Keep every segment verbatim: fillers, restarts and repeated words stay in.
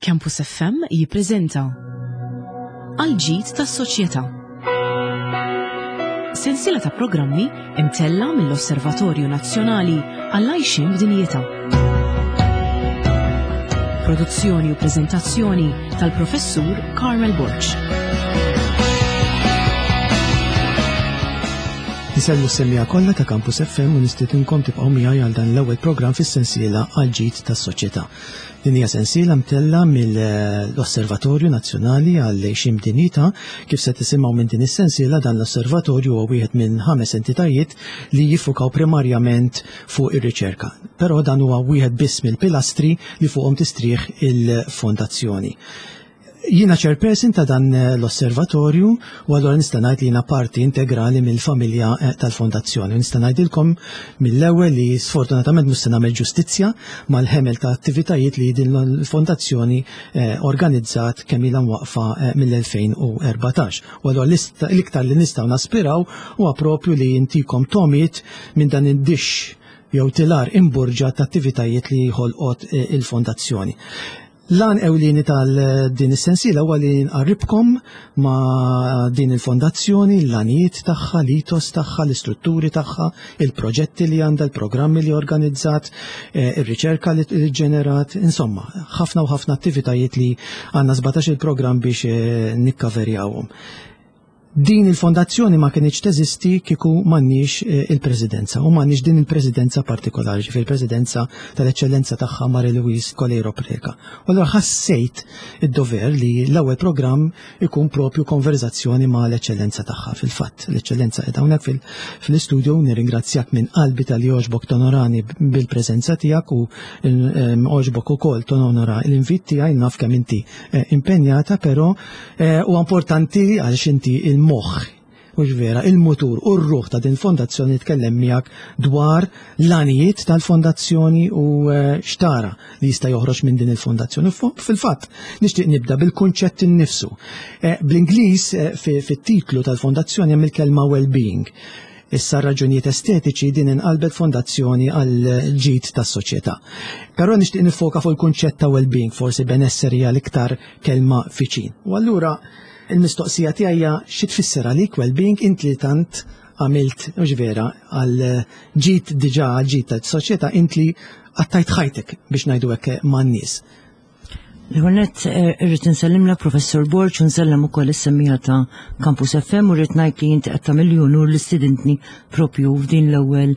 Campus F M jippreżenta Għal-ġid tas-soċjetà. Sensiela ta' programmi imtella mill-Osservatorju Nazzjonali għall-għajxin b'dinjità. Produzzjoni u preżentazzjoni tal-Professur Carmel Borch. Nisellu s-semmija kollha ta' Campus F M u nistidinkom tibqgħu miegħi għal dan l-ewwel programm fis-sensiela għal-ġid tas-soċjetà. Din hija sensiela mtella mill-Osservatorju Nazzjonali għall-għajxin b'dinjità. Kif se tisimgħu minn din is-sensiela, dan l-osservatorju huwa wieħed minn ħames entitajiet li jiffukaw primarjament fuq ir-riċerka. Però dan huwa wieħed biss mill-pilastri li fuqhom tistrieħ il-fondazzjoni. Jiena chairperson ta' dan l-osservatorju u allura nista' ngħid li jiena parti integrali mill-familja tal-fondazzjoni. Nista' ngħidilkom mill-ewwel li sfortunatament mhux se nagħmel ġustizzja mal-ħemel ta' attivitajiet li din l-fondazzjoni organizzat kemm ilha mwaqfa mill-elfejn u erbatax. U allura l-iktar li nistgħu naspiraw huwa proprju li intikom tomiet minn dan id-dixx jew tilar imburġa ta' attivitajiet li ħolqot il-fondazzjoni. Lan ewlieni tal-din is-sensiela huwa li nqarribkom ma' din il-fondazzjoni, l-għanijiet tagħha, l-itos tagħha, l-istrutturi tagħha, il-proġetti li għandha, il-programmi li organizzat, ir-riċerka li ġenerat, insomma, ħafna u ħafna attivitajiet li għandna żbatax il-programm biex nikkaverjawhom. Din il-fondazzjoni ma kienx teżisti kieku m'għandniex il-presidenza u m'għandniex din il-presidenza partikolari fil-presidenza tal-eċċellenza tagħha Marie Louise Colero Preka. U allura ħassejt id-dover li l-ewwel programm ikun propju konverzazzjoni ma' l-eċċellenza tagħha. Fil-fatt, l-eċċellenza qed hawnhekk fil-istudju nirringrazzjak minn qalbi tal-li oġbok tonorani bil-preżenza tiegħek u oġbok ukoll tonora l-invit tiegħi naf kemm inti impenjata, però huwa importanti għaliex inti il-moħħ, mhux vera, il-mutur u r-ruħ ta' din fondazzjoni tkellem miegħek dwar l-għanijiet tal-fondazzjoni u xtara li jista' joħroġ minn din il-fondazzjoni. Fil-fatt, nixtieq nibda bil-kunċett innifsu. Bl-Ingliż fit-titlu tal-fondazzjoni hemm il-kelma well-being. Issa raġunijiet estetiċi din inqalbet fondazzjoni għal ġid tas-soċjetà. Però nixtieq nifoka fuq il-kunċett ta' well-being, forsi benesseri għal iktar kelma fiċin. U allura il-mistoqsija tiegħi xi tfisser għalik well-being inti li tant għamilt mhux vera għal ġid diġà għal ġid tas-soċjetà inti li għattajt ħajtek biex ngħidu hekk man-nies. L-għonet irrit nsellimla Professor Borch u nsellem ukoll is-semmija ta' Campus F M u rrid ngħid li inti qed tagħmel unur li stidintni propju f'din l-ewwel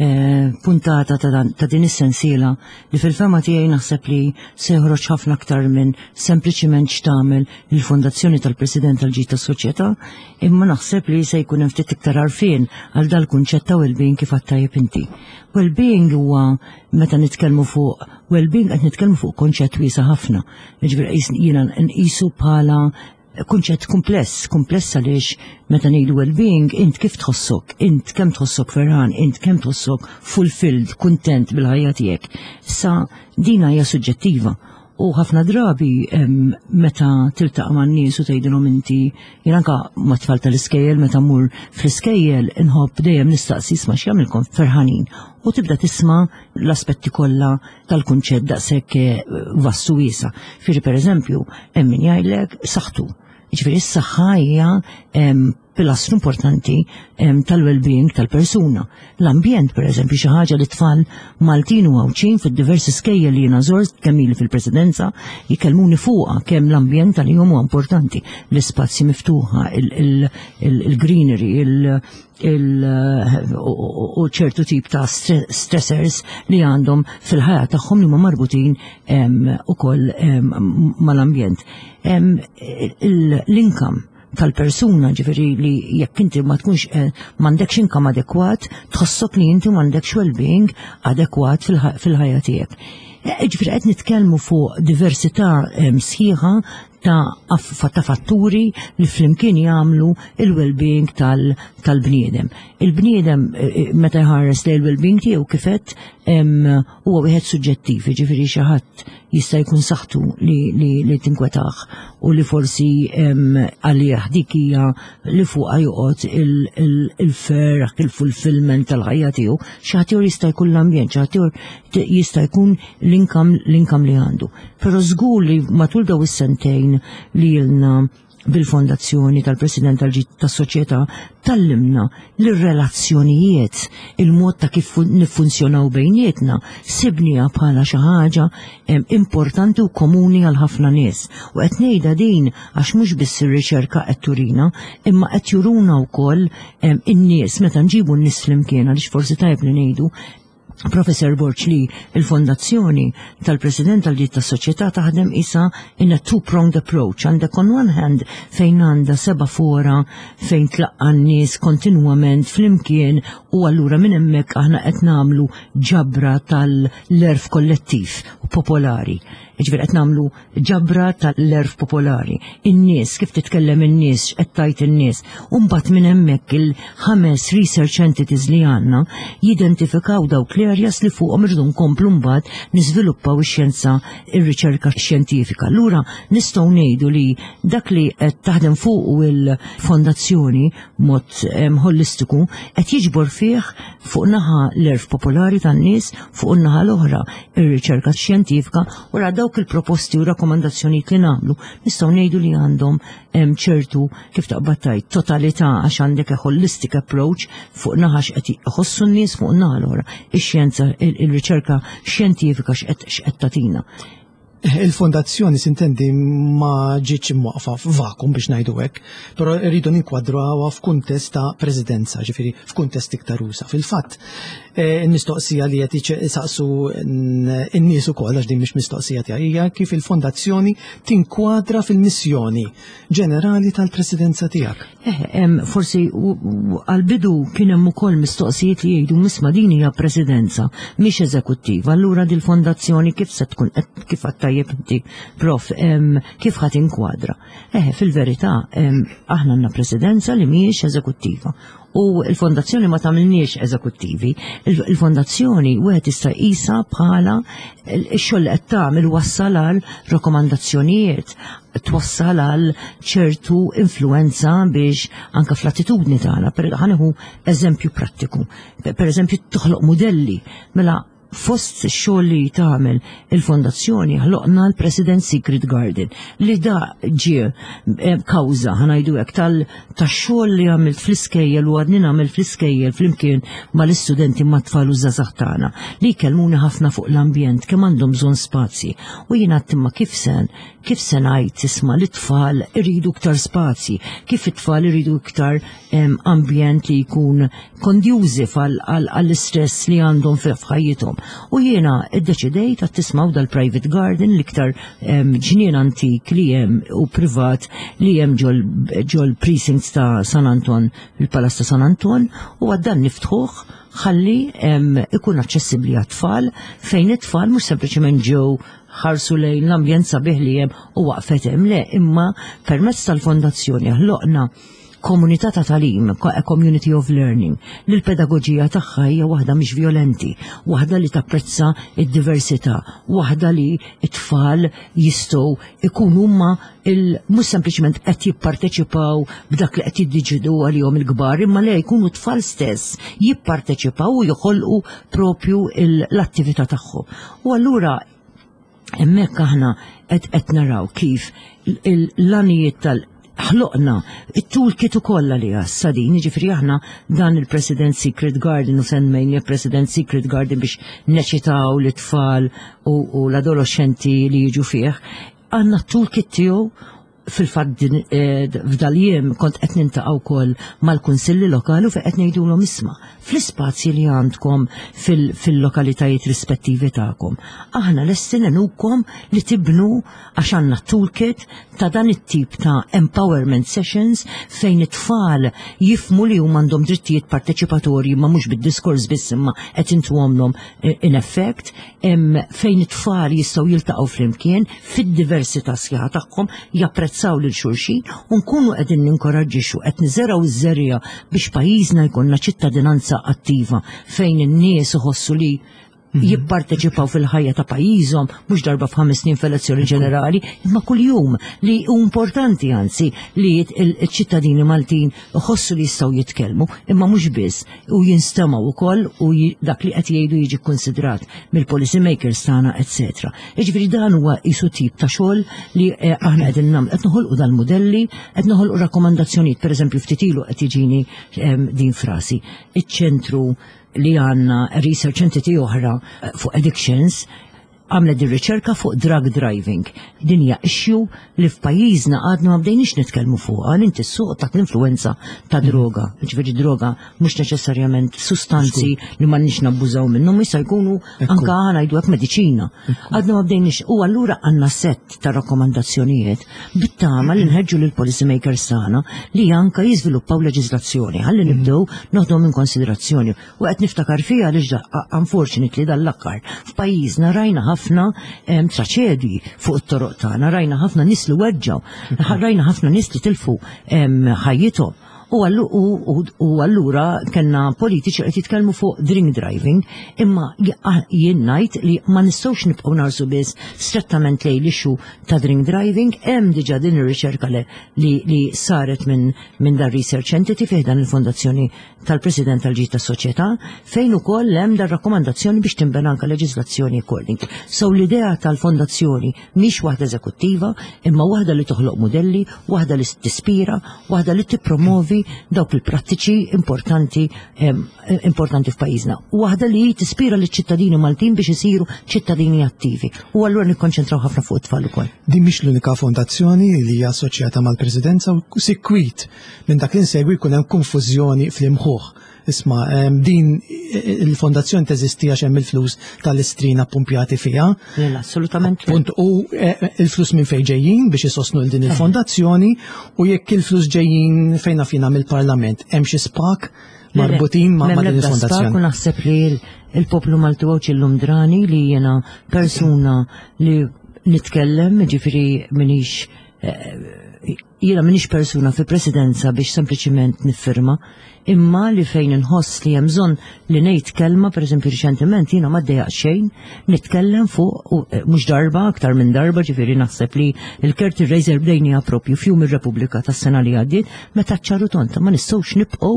puntata ta' din is-sensiela li fil-fema tiegħi naħseb li se joħroġ ħafna aktar minn sempliċiment x'tagħmel il-Fondazzjoni tal-President tal-Ġid tas-Soċjetà, imma naħseb li se jkun hemm ftit iktar għarfien għal dal-kunċett ta' well-being kif għattajjeb inti. Well-being huwa meta nitkellmu fuq well-being qed nitkellmu fuq konċett wiesa' ħafna. Jiġifieri jiena nqisu bħala kunċett kumpless, kumpless għaliex meta ngħidu well-being, int kif tħossok, int kemm tħossok ferħan, int kemm tħossok fulfilled, kuntent bil-ħajja tiegħek. Issa din hija suġġettiva u ħafna drabi meta tiltaqa' man-nies u tgħidilhom inti jien anke ma' tfal tal-iskejjel meta mmur fl-iskejjel inħobb dejjem nistaqsi isma' x'jagħmilkom ferħanin u tibda tisma' l-aspetti kollha tal-kunċett daqshekk vastu wiesa'. Firri pereżempju hemm min jgħidlek saħħtu. Ġifieri s-saħħa hija pilastru importanti tal-well-being tal-persuna. L-ambjent, pereżempju, xi ħaġa li tfal Maltin u Għawċin fid-diversi skejjel li jiena żort kemm ili fil-Presidenza jikellmuni fuqha kemm l-ambjent tal-jum huwa importanti, l-ispazji miftuħa, il-greenery, u ċertu tip ta' stressors li għandhom fil-ħajja tagħhom li huma marbutin ukoll mal-ambjent. L-income tal-persuna ġifieri li jekk inti ma tkunx m'għandekx income adekwat, tħossok li inti m'għandekx well-being adekwat fil-ħajja tiegħek. Ġifieri qed nitkellmu fuq diversità sħiħa ta' ta' fatturi li flimkien jagħmlu il-well-being tal-bniedem. Il-bniedem meta jħares li l-well-being tiegħu kifet huwa wieħed suġġettiv, jiġifieri xi ħadd jista' jkun saħħtu li li li tinkwetaħ u li forsi għalih dik hija li fuqha joqgħod il-ferħ, il-fulfillment tal-ħajja tiegħu, xi ħadd jista' jkun l-ambjent, xi ħadd jista' jkun l-inkam li għandu. Però żgur li matul daw is-sentejn li ilna bil-fondazzjoni tal-President tal-ġid tas-soċjetà tallimna li r-relazzjonijiet, il-mod ta' kif niffunzjonaw bejnietna sibnija bħala xi ħaġa importanti u komuni għal ħafna nies. U qed ngħidha din għax mhux biss ir-riċerka qed turina, imma qed juruna wkoll in-nies meta nġibu n-nies flimkien għaliex forsi tajb li ngħidu Professor Borch li il-fondazzjoni tal-President tal-ġid tas-soċjetà taħdem isa in a two-pronged approach. Għandek on one hand fejn għandha seba' fora fejn tlaqqa n-nies kontinwament flimkien u allura minn hemmhekk aħna qed nagħmlu ġabra tal-lerf kollettiv u popolari. Ġifier qed nagħmlu ġabra tal-lerf popolari. In-nies kif titkellem in-nies, qed tajt in-nies. U mbagħad minn hemmhekk il-ħames research entities li għandna jidentifikaw dawk l-areas li fuqhom irridu nkomplu mbagħad niżviluppaw ix-xjenza ir-riċerka xjentifika. Allura nistgħu ngħidu li dak li qed taħdem fuq il-fondazzjoni mod holistiku qed jiġbor fih fuq naħa l-erf popolari tan-nies, fuq naħa l-oħra ir-riċerka xjentifika u dawk il-proposti u rakkomandazzjonijiet li nagħmlu nistgħu ngħidu li għandhom ċertu kif taqbad tajt totalità għax għandek holistic approach fuq naħa x'qed iħossu n-nies fuq naħa l-oħra ix-xjenza il-riċerka xjentifika x'qed tagħtina. Il-fondazzjoni sintendi ma ġietx imwaqfa f'vakum biex ngħidu hekk, però rridu ninkwadrawha f'kuntest ta' presidenza, ġifieri f'kuntest iktar usa. Fil-fatt, il-mistoqsija li qed isaqsu n-nies ukoll għax din mhix mistoqsija tiegħi hija kif il-fondazzjoni tinkwadra fil-missjoni ġenerali tal-presidenza tiegħek. Forsi għal-bidu kien hemm ukoll mistoqsijiet li jgħidu misma' din hija presidenza mhix eżekuttiva. Allura dil-fondazzjoni kif se tkun kif inti prof, kif ħadd inkwadra? Eh, fil-verità, aħna għandna presidenza li mhijiex eżekuttiva. U l-fondazzjoni ma tagħmilniex eżekuttivi. Il-fondazzjoni wieħed jista' jqisha bħala x-xogħol qed tagħmel wassal għal rakkomandazzjonijiet, twassal għal ċertu influenza biex anke fl-attitudni tagħna. Ħanieħu eżempju prattiku. Pereżempju toħloq modelli mela fost xogħol li tagħmel il-fondazzjoni ħloqna l-President Secret Garden li da ġie kawża ħanajdu hekk tax-xogħol li għamilt fl-iskejjel u għadni nagħmel fl-iskejjel flimkien mal-istudenti mat-tfal u żgħażagħ tagħna li jkellmuna ħafna fuq l-ambjent kemm għandhom bżonn spazji u jien għattimma kif sen kif se ngħid isma' li t-tfal iridu iktar spazji, kif it-tfal iridu iktar ambjent li jkun kondjużiv għall-istress li għandhom f'ħajjithom. U jiena iddeċidejt għat tismaw dal-private garden l-iktar ġnien antik li jem u privat li jem ġol precincts ta' San Anton, il-Palas ta' San Anton, u għaddan niftħuħ ħalli ikun aċċessibbli għat-tfal fejn it-tfal mhux sempliċement ġew ħarsu lejn l-ambjent sabiħ li jem u waqfet hemm le, imma permezz tal-fondazzjoni ħloqna komunità ta' talim, community of learning, li l-pedagogija tagħha hija waħda mhix violenti, waħda li tapprezza id-diversità, waħda li t-tfal jistgħu ikunu huma mhux sempliċement qed jipparteċipaw b'dak li qed jiddiġidu għalihom il-kbar, imma li jkunu tfal stess jipparteċipaw u joħolqu propju l-attività tagħhom. U allura hemmhekk aħna qed naraw kif l-għanijiet tal- ħloqna it-toolkit kollha li għassa din, ġifri aħna dan il-President Secret Garden u semmejni President Secret Garden biex neċitaw l-tfal u l-adolescenti li jiġu fih, għandna t-toolkit tiegħu fil-fatt f'dal-jiem kont qed nintaqgħu wkoll mal-kunsilli lokali u fejn qed ngħidulhom isma' fl-ispazji li għandkom fil-lokalitajiet rispettivi tagħkom. Aħna lesti nenukom li tibnu għax għandna toolkit ta' dan it-tip ta' empowerment sessions fejn it-tfal jifmu li huma għandhom drittijiet parteċipatorji ma mhux bid-diskors biss imma qed intuhomhom in effect, fejn it-tfal jistgħu jiltaqgħu flimkien fid-diversità sħiħa tagħhom japprezzaw lil xulxin u nkunu qegħdin ninkoraġġixxu qed niżeraw iż-żerja biex pajjiżna jkollna ċittadinanza attiva fejn in-nies iħossu li jipparteċipaw fil-ħajja ta' pajjiżhom mhux darba f'ħames snin f'elezzjoni ġenerali, imma kuljum li hu importanti anzi li ċ-ċittadini Maltin iħossu li jistgħu jitkellmu, imma mhux biss u jinstemaw ukoll u dak li qed jgħidu jiġi kkunsidrat mill-policy makers tagħna et cetera. Jiġifieri dan huwa qisu tip ta' xogħol li aħna qegħdin nagħmlu qed noħolqu dal-modelli, qed noħolqu rakkomandazzjonijiet, pereżempju ftit ilu qed jiġini din frasi. Iċ-ċentru li għanna research entity oħra fuq addictions għamlet di riċerka fuq drug driving. Dinja issue li f'pajjiżna għadna ma bdejniex nitkellmu fuqha, inti s-suq ta' l-influenza ta' droga. Ġifieri droga mhux neċessarjament sustanzi li ma nix nabbużaw minnhom jista' jkunu anke ngħidu hekk mediċina. Għadna ma bdejniex u allura għandna sett ta' rakkomandazzjonijiet bit-tama li nħeġġu lil policy makers tagħna li anke jiżviluppaw leġiżlazzjoni ħalli nibdew noħdhom in konsiderazzjoni. U qed niftakar fiha għaliex unfortunately dal-akkar f'pajjiżna rajna ħafna traċedji fuq it-toroq tagħna, rajna ħafna nies li weġġaw, rajna ħafna nies li tilfu ħajjithom. U allura kellna politiċi qed jitkellmu fuq drink driving, imma jien ngħid li ma nistgħux nibqgħu narsu biss strettament lejn l-ixxu ta' drink driving, hemm diġà din ir-riċerka li saret minn dar research entity fih dan il-fondazzjoni tal-President tal-Ġid tas-Soċjetà fejn ukoll hemm dar rakkomandazzjoni biex tinbena anke leġiżlazzjoni according. So l-idea tal-fondazzjoni mhix waħda eżekuttiva, imma waħda li toħloq modelli, waħda li tispira, waħda li tippromovi dawk il-prattiċi importanti importanti f'pajjiżna. Waħda li tispira liċ-ċittadini Maltin biex isiru ċittadini attivi. U allura nikkonċentraw ħafna fuq it-tfal ukoll. Din mhix l-unika fondazzjoni li hija assoċjata mal-Presidenza u sikwit minn dak li nsegwi jkun hemm konfużjoni fl-imħuħ. Isma, din il-fondazzjoni teżisti għax hemm il-flus tal-istrina pumpjati fiha. Assolutament. U il-flus minn fejn ġejjin biex isostnu l din il-fondazzjoni u jekk il-flus ġejjin fejn fina mill-Parlament hemm xi spak marbutin ma' din il-fondazzjoni. U naħseb li il-poplu Malti għawċ il-Lumdrani li jena persuna li nitkellem, ġifiri minix jiena minix persuna fi presidenza biex sempliciment niffirma, imma li fejn inħoss li hemm bżonn li ngħid kelma, pereżempju riċentement jiena ma ddejjaq xejn, nitkellem fuq mhux darba, aktar minn darba, ġifieri naħseb li l-Curtain Raiser bdejniha proprju fjum ir-Repubblika tas-sena li għaddiet, meta ċarru tonta ma nistgħux nibqgħu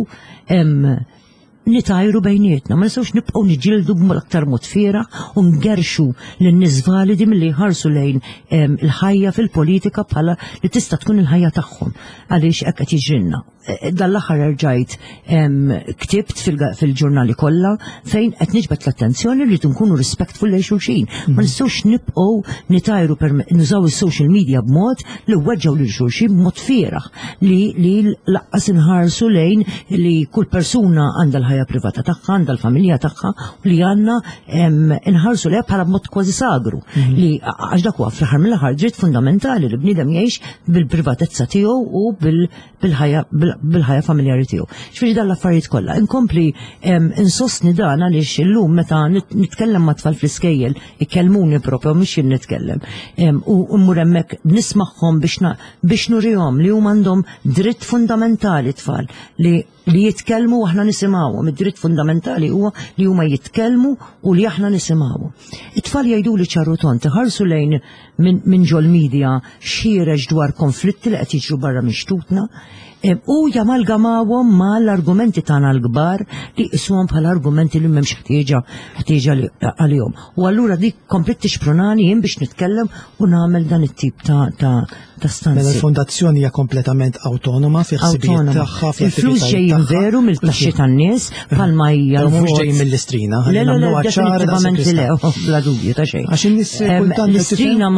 nitajru bejnietna, ma nistgħux nibqgħu niġildu b'aktar mod fiera u ngerxu lin-nies validi milli jħarsu lejn il-ħajja fil-politika bħala li tista' tkun il-ħajja tagħhom għaliex hekk qed jiġrilna. Dal-aħħar rġajt ktibt fil-ġurnali kollha fejn qed niġbed l-attenzjoni li nkunu respectful lejn xulxin. Ma nistgħux nibqgħu nitajru nużaw is-social media b'mod li weġġgħu lil xulxin b'mod fieraħ li laqqas inħarsu lejn li kull persuna għandha l-ħajja privata tagħha, għandha l-familja tagħha u li għandna inħarsu lejha bħala b'mod kważi sagru li għax dak huwa fl-aħħar mill-aħħar dritt fundamentali li bniedem jgħix bil-privatezza tiegħu u bil-ħajja bil-ħajja familjari tiegħu. Ġifieri dan l-affarijiet kollha. Inkompli insostni dan għaliex illum meta nitkellem ma' tfal fl-iskejjel ikkellmuni propju mhux jien nitkellem. U mmur hemmhekk nismagħhom biex nurihom li huma għandhom dritt fundamentali tfal li li jitkellmu u aħna nisimgħuhom. Id-dritt fundamentali huwa li huma jitkellmu u li aħna nisimgħuhom. It-tfal jgħiduli ċarru tont iħarsu lejn minn ġol media xiereġ dwar konflitti li qed jiġru barra mixtutna u jamalgamawhom ma l-argumenti tagħna l-kbar li qisuhom bħala argumenti li m'hemmx ħtieġa ħtieġa għalihom. U allura dik komplet tixprunani jien biex nitkellem u nagħmel dan it-tip ta' ta' ta' stanzi. Mela l-fondazzjoni hija kompletament awtonoma fi ħsibijiet tagħha il-flus ġejjin veru mill-taxxi tan-nies bħalma hija mhux ġejjin mill-istrina. Le le le definitivament le bla dubju ta' xejn. Għax in-nies l-istrina ma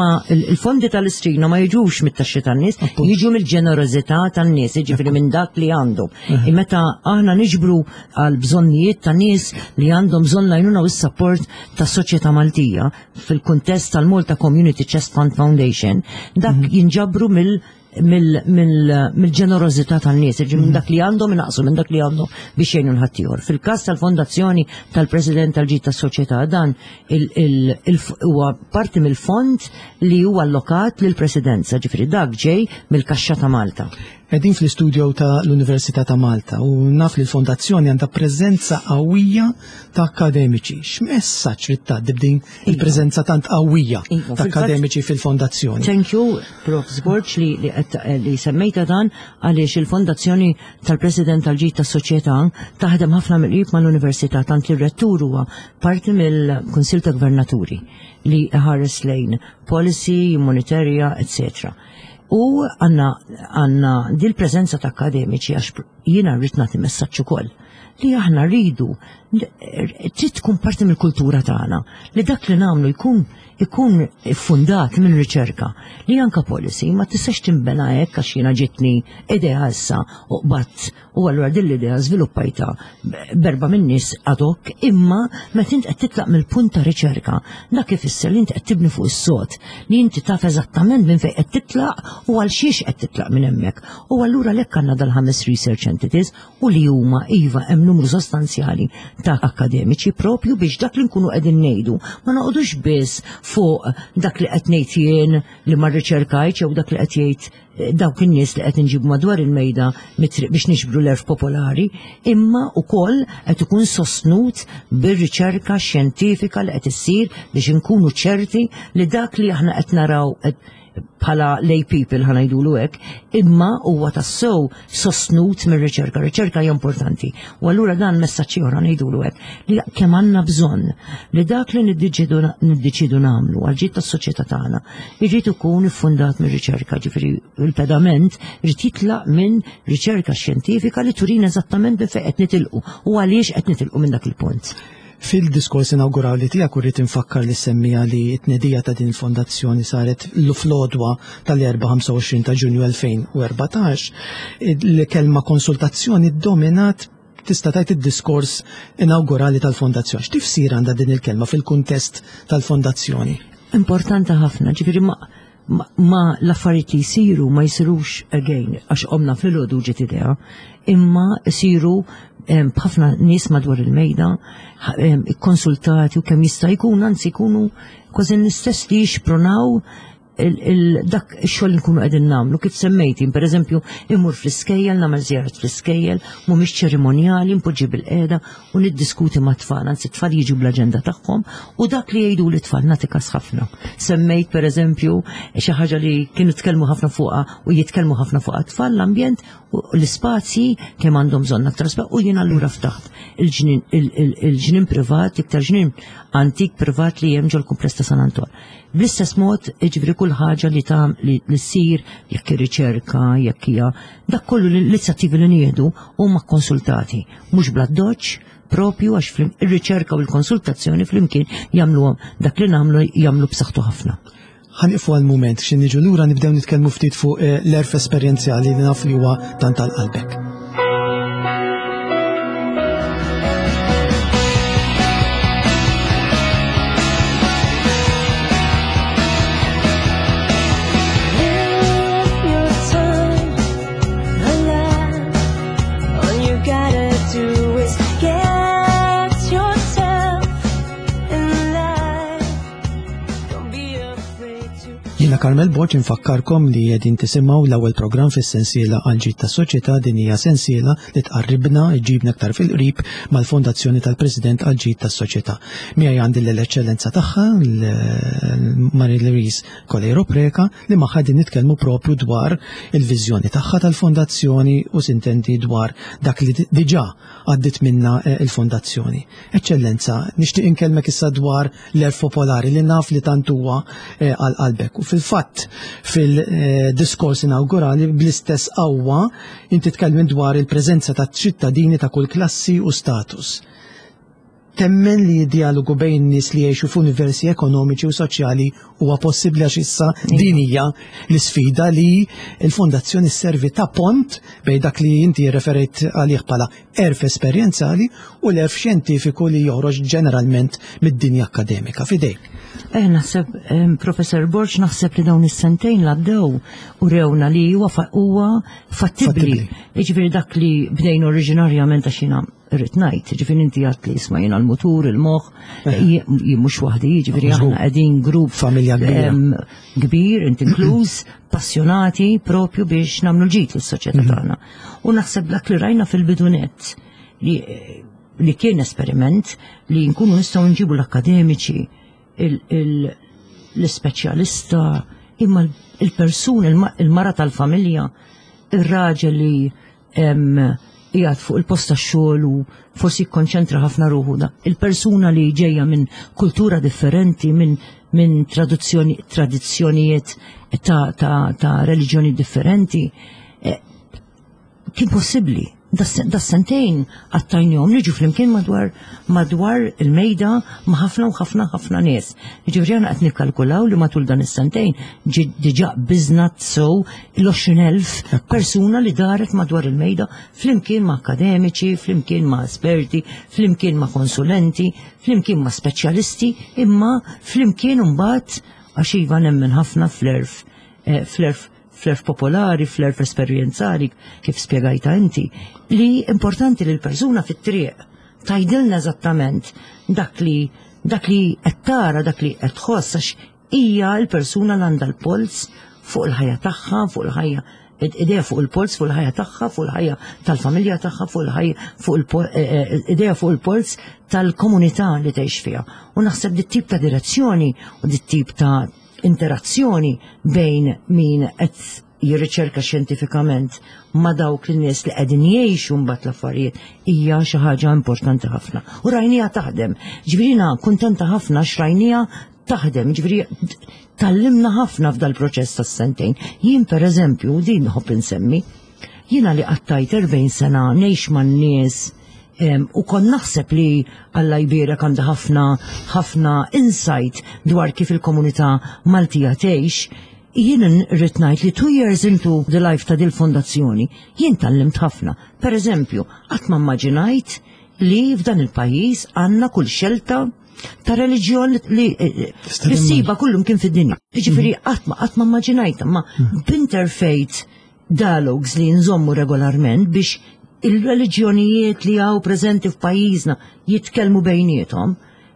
il-fondi tal-istrina ma jiġux mit-taxxi tan-nies, jiġu mill-ġenerożità tan-nies, jiġifieri minn dak li għandhom. Meta aħna niġbru għal bżonnijiet tan-nies li għandhom bżonn l-għajnuna u s-support tas-soċjetà Maltija fil-kuntest tal-Malta Community Chest Fund Foundation, dak jinġabru mill mill-ġenerozità tan-nies, minn dak li għandhom inaqsu minn dak li għandhom biex jgħinu l-ħaddieħor. Fil-każ tal-fondazzjoni tal-President tal-ġid tas-soċjetà dan huwa parti mill-fond li huwa allokat lill-Presidenza, ġifieri dak ġej mill-Kaxxa ta' Malta. Qegħdin fl-istudju ta' l-Università ta' Malta u naf li l-fondazzjoni għandha preżenza qawwija ta' akademiċi. X'messaġġ trid tgħaddi b'din il-preżenza tant qawwija ta' akademiċi fil-fondazzjoni? Thank you, Prof Sborġ li li semmejta dan għaliex il-fondazzjoni tal-President tal-ġid tas-soċjetà taħdem ħafna mill-qrib mal-Università tant li r-rettur huwa parti mill-Kunsill ta' Gvernaturi li ħares lejn policy, monetarja, et cetera. U għanna għanna dil prezenza ta' akademiċi għax jiena rrid nagħti messaġġ ukoll li aħna rridu trid tkun parti mill-kultura tagħna li dak li nagħmlu jkun ikun fundat minn riċerka li anka policy ma tistax timbena hekk għax jiena ġitni idea issa u qbatt u allura din l-idea żviluppajta berba minn nies ad hoc imma meta int qed titlaq mill-punt ta' riċerka dak ifisser li int qed tibni fuq is-sod li inti taf eżattament minn fejn qed titlaq u għal xiex qed titlaq minn hemmhekk. U allura lekk għandna dal-ħames research entities u li huma iva hemm numru sostanzjali ta' akademiċi propju biex dak li nkunu qegħdin ngħidu ma noqogħdux biss fuq dak li qed ngħid jien li ma rriċerkajtx jew dak li qed jgħid dawk in-nies li qed inġibu madwar il-mejda mitriq biex nixbru l-erf popolari, imma wkoll qed ikun sostnut bir-riċerka xjentifika li qed issir biex inkunu ċerti li dak li aħna qed naraw bħala lay people ħanajdulu hekk, imma huwa tassew sostnut mir-riċerka. Riċerka hija importanti. U allura dan messaġġ ieħor ngħidulu hekk li kemm għandna bżonn li dak li niddeċidu nagħmlu għal ġid tas-soċjetà tagħna jrid ikun iffundat mir-riċerka, ġifieri il-pedament irid jitlaq minn riċerka xjentifika li turina eżattament minn fejn qed nitilqu u għaliex qed nitilqu minn dak il-punt. Fil-diskors inaugurali tiegħek urrid infakkar li semmija li t-tnedija ta' din il-fondazzjoni saret l-flodwa tal-erba' ħamsa u għoxrin ta' Ġunju elfejn u erbatax, l-kelma konsultazzjoni dominat tista' tgħid id-diskors inaugurali tal-fondazzjoni. X'tifsir għandha din il-kelma fil-kuntest tal-fondazzjoni? Importanti ħafna, ġifieri ma ma l-affarijiet li jsiru ma jsirux again għax qomna fil-għodu ġiet idea, imma jsiru b'ħafna nies madwar il-mejda konsultati u kemm jista' jkun anzi jkunu kważi l-istess li jixpronaw dak ix-xogħol li nkunu qegħdin nagħmlu kif semmejti, pereżempju imur fl-iskejjel nagħmel żjarat fl-iskejjel mhumiex ċerimonjali npoġġi bil-qiegħda u niddiskuti ma' tfal, anzi tfal jiġu bl-aġenda tagħhom u dak li jgħidu li tfal nagħti każ ħafna. Semmejt pereżempju xi ġaġa li kienu tkellmu ħafna fuqha u jitkellmu ħafna fuqha tfal l-ambjent u l-ispazji kemm għandhom bżonn aktar spazju u jien allura ftaħt il-ġnien privat, iktar ġnien antik privat li hemm ġol kumpless ta' San Anton. Bl-istess mod iġbri kull ħaġa li ta' li ssir jekk ir-riċerka, jekk hija dak kollu l-inizjattivi li nieħdu huma konsultati, mhux bla doċ propju għax ir-riċerka u l-konsultazzjoni flimkien jagħmluhom dak li nagħmlu jagħmlu b'saħħtu ħafna. Ħaniqfu għal-mument xi niġu lura nibdew nitkellmu ftit fuq l-erf esperjenzjali li naf li huwa tant tal-qalbek. Karmel Borġ infakkarkom li jedin tisimaw l-ewwel programm fis-sensiela għal ġid tas-soċjetà din hija sensiela li tqarribna ġibna aktar fil-qrib mal-Fondazzjoni tal-President għal ġid tas-soċjetà. Miegħi għandi l-eċċellenza tagħha Marie-Louise Colero Preka li magħha din nitkellmu propju dwar il-viżjoni tagħha tal-Fondazzjoni u sintendi dwar dak li diġà għaddit minna il-Fondazzjoni. Eċċellenza, nixtieq inkellmek issa dwar l-erf popolari li naf li tant huwa għal qalbek. U fil-fatt fil-diskors inaugurali bl-istess qawwa inti tkellem dwar il-preżenza ta' ċittadini ta' kull klassi u status. temmen li dialogu bejn nies li jgħixu f'universi ekonomiċi u soċjali huwa possibbli għax issa din hija l-isfida li l-fondazzjoni sservi ta' pont bejn dak li inti referejt għalih bħala erf esperjenzali u l-erf xjentifiku li joħroġ ġeneralment mid-dinja akademika fidejk. Eh, naħseb, Professor Borch, naħseb li dawn is-sentejn l-għaddew u rewna li huwa fattibli. Ġifieri dak li bdejn oriġinarjament għax jiena rrid ngħid, ġifieri inti għadt li isma' jiena l-mutur, il-moħħ, jien mhux waħdi, ġifieri aħna qegħdin grupp familja kbir, int inkluż, passjonati propju biex nagħmlu l-ġid lis-soċjetà tagħna. U naħseb dak li rajna fil-bidunet li kien esperiment li nkunu nistgħu nġibu l-akademiċi l-speċjalista imma il-persuna, il-mara tal-familja, il-raġel li jgħad fuq il-posta xogħol u forsi jikkonċentra ħafna ruħu da. Il-persuna li ġejja minn kultura differenti, minn min tradizzjonijiet ta', ta, ta reliġjoni differenti, eh, kien possibbli. Da sentejn għattajnjom niġu flimkien madwar madwar il-mejda ma' ħafna u ħafna ħafna nies. Ġifri għana għat nikkalkulaw li matul dan is-sentejn diġa biznat sow l-għoxrin elf persuna li daret madwar il-mejda flimkien ma' akademiċi, flimkien ma' esperti, flimkien ma' konsulenti, flimkien ma' speċjalisti, imma flimkien mbagħad għax iva nemmen ħafna fl-erf fl-erf fl-erf popolari, fl-erf esperjenzali, kif spiegajta inti, li importanti li l-persuna fit-triq tajdilna eżattament dak li dak li qed tara, dak li qed tħoss għax hija l-persuna li għandha l-pols fuq il-ħajja tagħha, fuq il-ħajja idea fuq il-pols fuq il-ħajja tagħha, fuq il-ħajja tal-familja tagħha, fuq il-ħajja fuq idea fuq il-pols tal-komunità li tgħix fiha. U naħseb dit tip ta' direzzjoni u dit tip ta' interazzjoni bejn min qed jirriċerka xjentifikament ma' dawk in-nies li qegħdin jgħixu mbagħad l-affarijiet hija xi ħaġa importanti ħafna. U rajnija taħdem. Ġifieri kuntenta ħafna x'rajnija taħdem, ġifieri tallimna ħafna f'dal proċess tas-sentejn. Jien pereżempju din nħobb insemmi, jiena li qattajt erbgħin sena ngħix man-nies u kon naħseb li Alla jbierek għandha ħafna ħafna insight dwar kif il-komunità Maltija tgħix, jien rrid ngħid li two years into the life ta' dil fondazzjoni jien tallimt ħafna. Pereżempju, qatt ma immaġinajt li f'dan il-pajjiż għandna kull xelta ta' reliġjon li issiba kullum kien fid-dinja. Jiġifieri qatt ma qatt ma immaġinajt, ma b'interfaith dialogues li nżommu regolarment biex il-reliġjonijiet li għaw prezenti f'pajjiżna jitkellmu bejnietom,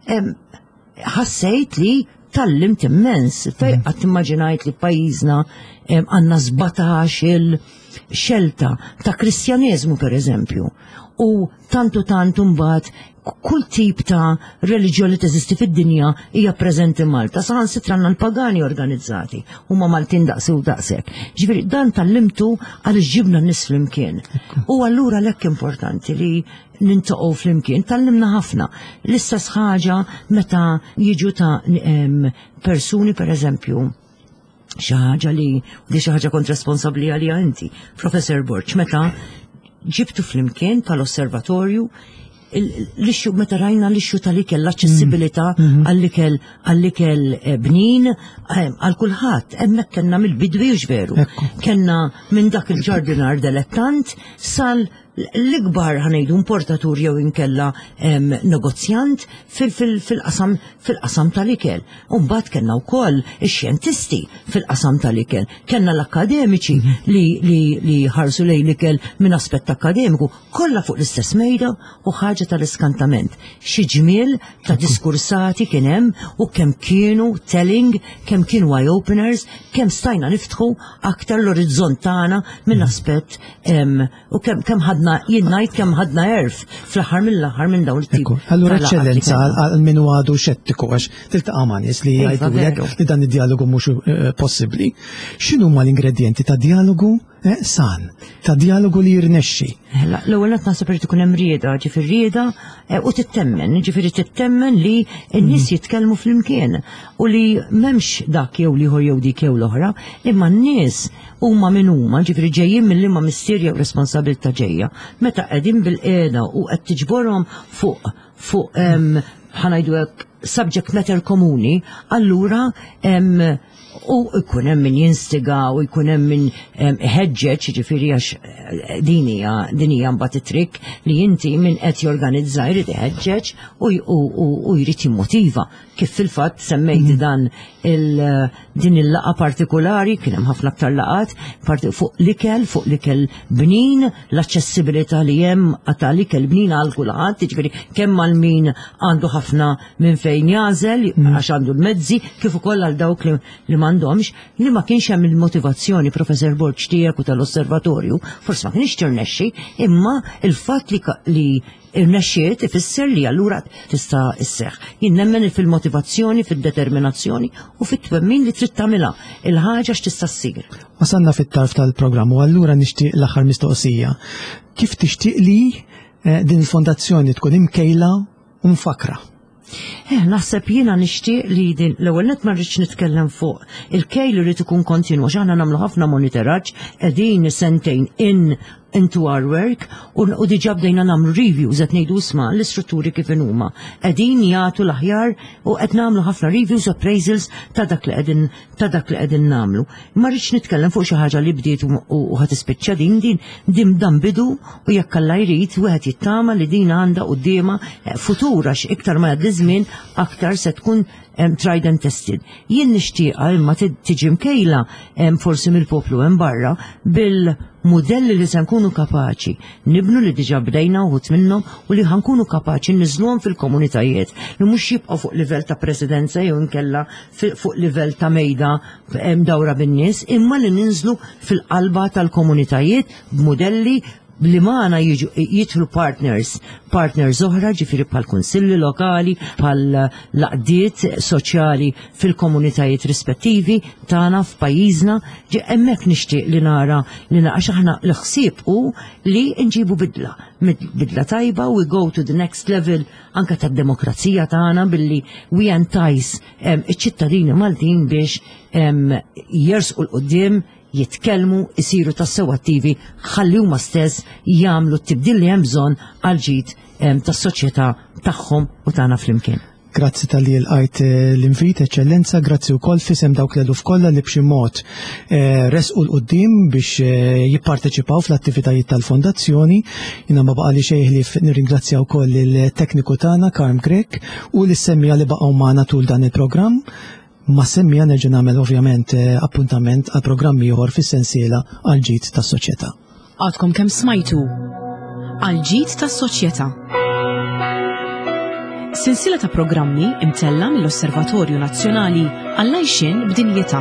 ħassejt li tallimt immens. Fej qatt immaġinajt li f'pajjiżna għandna żbatax il-xelta ta' kristjaneżmu pereżempju. U tantu tantu mbagħad kull tip ta' reliġjoni li teżisti fid-dinja hija preżenti Malta. Saħansitra għandna l-pagani organizzati huma Maltin daqsi u daqshekk. Ġifieri dan tallimtu għaliex ġibna n-nies flimkien. U allura lekk importanti li nintaqgħu flimkien, tallimna ħafna. L-istess ħaġa meta jiġu ta' persuni pereżempju xi ħaġa li di xi ħaġa kont responsabbli għaliha inti, Professor Borch, meta ġibtu flimkien tal-osservatorju l-ixxu meta rajna l-ixxu tal-ikel, l-aċċessibilità għall-ikel għall-ikel bnin għal kulħadd. Hemmhekk kellna mill-bidwi u veru. Kellna minn dak il-ġardinar dilettant sal l-ikbar ħanejdu importatur jew inkella negozjant fil-qasam fil-qasam tal-ikel. U mbagħad kellna wkoll ix-xjentisti fil-qasam tal-ikel. Kellna l-akkademiċi li li ħarsu lejn l-ikel minn aspett akademiku, kollha fuq l-istess mejda u ħaġa tal-iskantament. Xi ġmiel ta' diskursati kien hemm u kemm kienu telling, kemm kienu eye openers, kemm stajna niftħu aktar l-orizzont tagħna mill-aspett u kemm kemm ħadna jien ngħid kemm ħadna erf fl-aħħar mill-aħħar minn dawn it-tip. Allura eċċellenza għal min għadu xettiku għax tiltaqa' ma' nies li jgħidulek li dan id-dialogu mhux possibbli. X'inhu huma l-ingredjenti ta' dialogu san ta' dialogu li jirnexxi. L-ewwel qed naħseb irid ikun hemm rieda, ġifier rieda u tittemmen, ġifieri tittemmen li n-nies jitkellmu flimkien u li m'hemmx dak jew liħor jew dik jew l-oħra, imma n-nies huma min huma, ġifieri ġejjin mill-liema misterja u responsabilità ġejja. Meta qegħdin bil-qiegħda u qed tiġborhom fuq fuq ħanajdu hekk subject matter komuni, allura u jkun hemm min jinstiga u jkun hemm min ħeġġeġ, ġifieri għax din hija mbagħad it-trikk li inti min qed jorganizza jrid iħeġġeġ u jrid jimmotiva. Kif fil-fatt semmejti dan din il-laqa partikolari, kien hemm ħafna aktar laqat fuq l-ikel, fuq l-ikel bnin, l-aċċessibilità li hemm għata l-ikel bnin għal kulħadd, ġifieri kemm għal min għandu ħafna minn fejn jażel għax għandu l-mezzi, kif ukoll għal dawk li m'għandhomx, li ma kienx hemm il-motivazzjoni Professor Borġ tiegħek u tal-osservatorju, forsi ma kienx tirnexxi, imma il-fatt li irnexxiet ifisser li allura tista' isseħħ. Jien nemmen fil-motivazzjoni, fid-determinazzjoni u fit-twemmin li trid tagħmilha il-ħaġa x'tista' ssir. Wasalna fit-tarf tal-programm u allura nixtieq l-aħħar mistoqsija. Kif tixtieq li din il-fondazzjoni tkun imkejla u mfakra? Naħseb jiena nixtieq li din l-ewwel nett ma rridx nitkellem fuq il-kejl irid ikun kontinwu x'aħna nagħmlu ħafna monitoraġġ qegħdin sentejn in into our work u diġà bdejna nagħmlu reviews qed ngħidu isma' l-istrutturi kif huma. Qegħdin jagħtu l-aħjar u qed nagħmlu ħafna reviews appraisals ta' dak li qegħdin ta' dak li qegħdin nagħmlu. Ma rridx nitkellem fuq xi ħaġa li bdiet u ħadd tispiċċa din din dim dan bidu u jekk alla jrid wieħed jittama li din għandha qudiema futura x'iktar ma jgħaddi żmien aktar se tkun tried and tested. Jien nixtieqa imma tiġi mkejla forsi mill-poplu hemm barra bil-modelli li se nkunu kapaċi nibnu li diġà bdejna uħud minnhom u li ħankunu kapaċi niżluhom fil-komunitajiet li mhux jibqgħu fuq livell ta' presidenza jew inkella fuq livell ta' mejda dawra bin-nies, imma li ninżlu fil-qalba tal-komunitajiet b'modelli li maħna jitħlu partners, partners oħra ġifiri pal konsilli lokali, pal laqdiet soċjali fil-komunitajiet rispettivi tagħna f'pajjiżna, hemmhekk nixtieq li nara li naqax aħna l-ħsieb u li nġibu bidla, bidla tajba we go to the next level anke tad-demokrazija tagħna billi we entice iċ-ċittadini Maltin biex jersqu l-qudiem jitkellmu, isiru tas-sew attivi, ħalli huma stess jagħmlu t-tibdil li hemm bżonn għal ġid tas-soċjetà tagħhom u tagħna flimkien. Grazzi tal-li l-għajt l-invit, eccellenza, grazzi u koll fisem dawk l-eluf kollha li b'xi mod resqu l-qoddim biex jipparteċipaw fl-attivitajiet tal-fondazzjoni. Jina ma baqali xejn li nirringrazzja wkoll il-tekniku tagħna Karm Grek u l-semmija li baqgħu magħna tul dan il-programm. Ma semmija nerġa' nagħmel ovvjament appuntament għal programmi ieħor fis-sensiela għal ġid tas-soċjetà. Għadkom kemm smajtu għal ġid tas-soċjetà. Sensiela ta' programmi imtella mill-Osservatorju Nazzjonali għall-għajxien b'dinjità.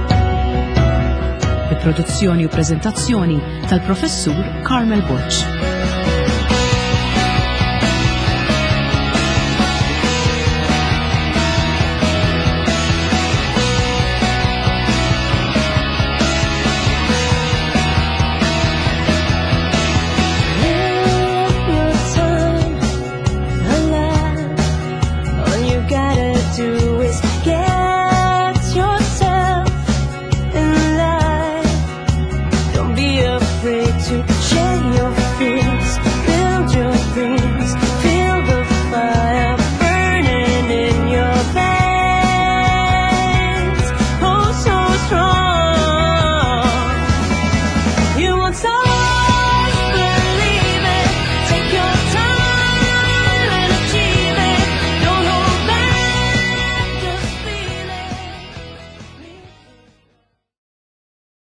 Bi produzzjoni u preżentazzjoni tal-Professur Carmel Borġ.